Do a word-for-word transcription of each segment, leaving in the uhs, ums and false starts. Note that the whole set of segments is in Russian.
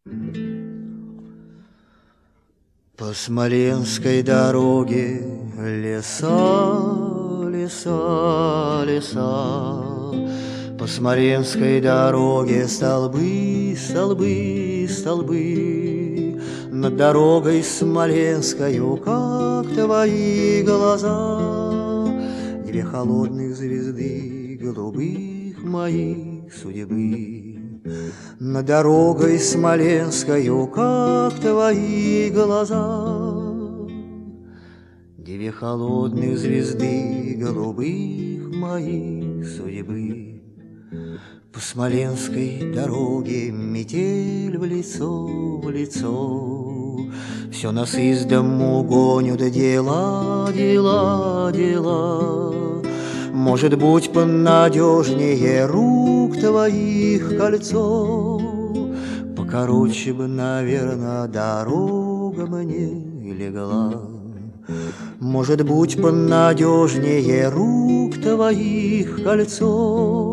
По Смоленской дороге леса, леса, леса. По Смоленской дороге столбы, столбы, столбы. Над дорогой Смоленскою, как твои глаза, две холодных звезды голубых моих судьбы. Над дорогой Смоленскою, как твои глаза, две холодных звезды голубых моих судьбы. По Смоленской дороге метель в лицо, в лицо. Все нас из дому гонят дела, дела, дела. Может быть, понадежнее рук твоих кольцо. Покороче бы, наверно, дорога мне легла. Может быть, понадежнее рук твоих кольцо.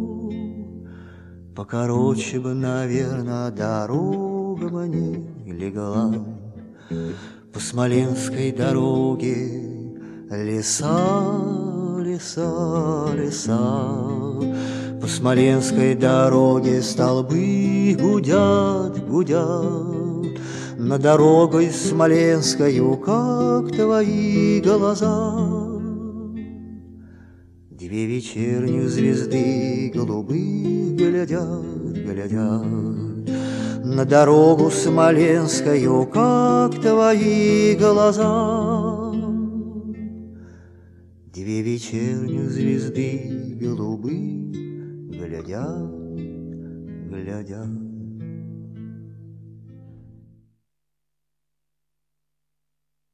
Покороче бы, наверно, дорога мне легла. По Смоленской дороге леса, леса, леса. По Смоленской дороге столбы гудят, гудят. Над дорогой Смоленскою, как твои глаза, две вечерних звезды голубых глядят, глядят. На дорогу Смоленскою, как твои глаза, две вечерних звезды голубых глядят, глядят.